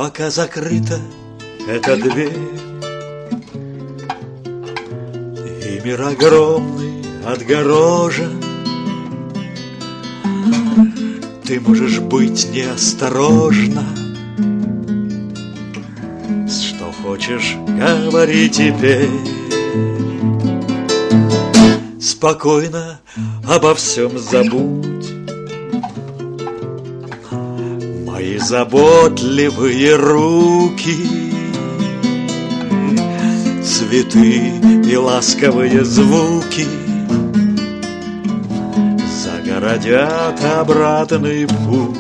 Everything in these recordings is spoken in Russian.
Пока закрыта эта дверь, и мир огромный отгорожен, ты можешь быть неосторожна. Что хочешь, говори теперь. Спокойно обо всем забудь. Мои заботливые руки, цветы и ласковые звуки загородят обратный путь.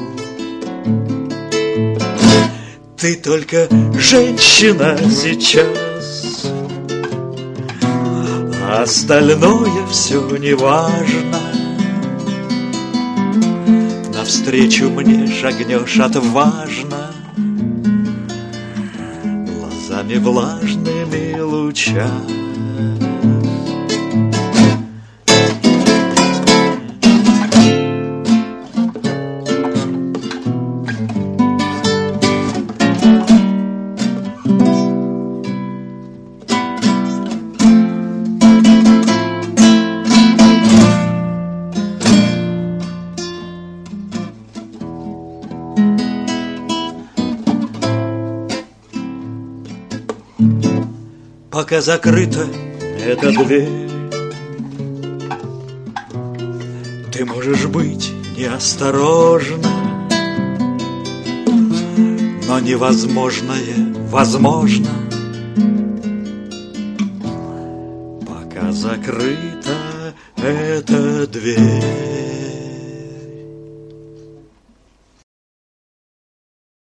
Ты только женщина сейчас, а остальное все неважно. Навстречу мне шагнешь отважно, глазами влажными луча. Пока закрыта эта дверь, ты можешь быть неосторожна, но невозможное возможно. Пока закрыта эта дверь.